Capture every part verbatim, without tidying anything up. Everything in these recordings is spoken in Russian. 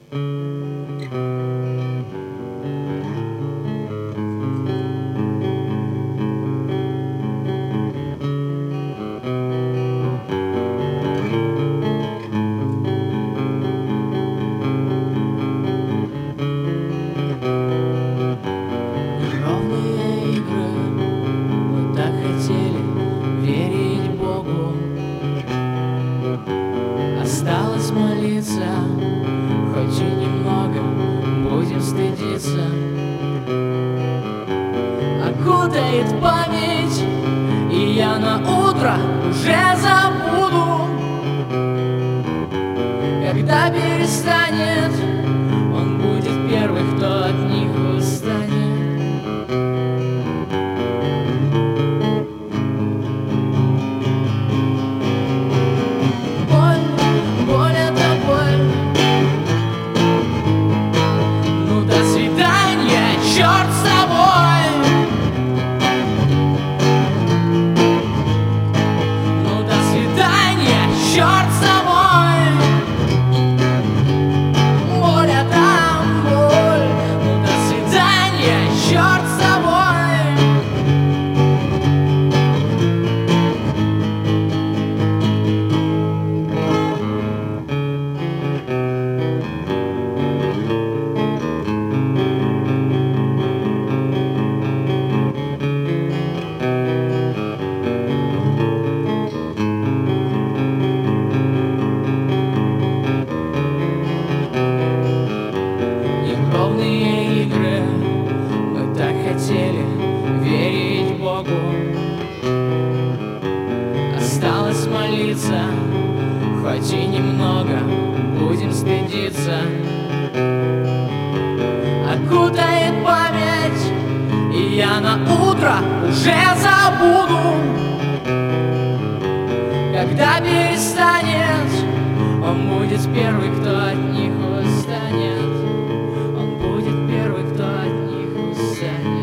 Осталось молиться, хоть и немного, будем стыдиться. Окутает память, и я на утро уже забуду. Когда перестанет, он будет первый, кто от них устанет. Верить Богу, осталось молиться, хоть и немного, будем стыдиться. Окутает память, и я на утро уже забуду. Когда перестанет, он будет первый, кто от них устанет. Он будет первый, кто от них устанет.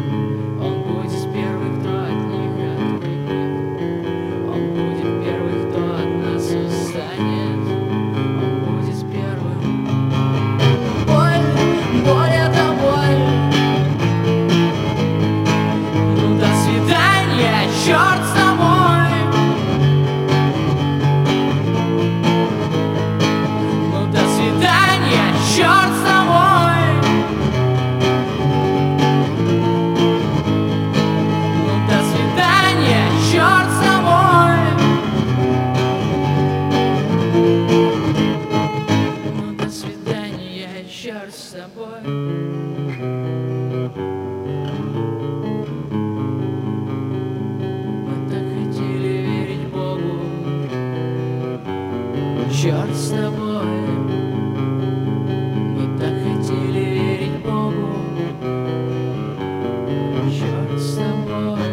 Черт с тобой. Мы так хотели верить Богу. Черт с тобой. Мы так хотели верить Богу. Черт с тобой.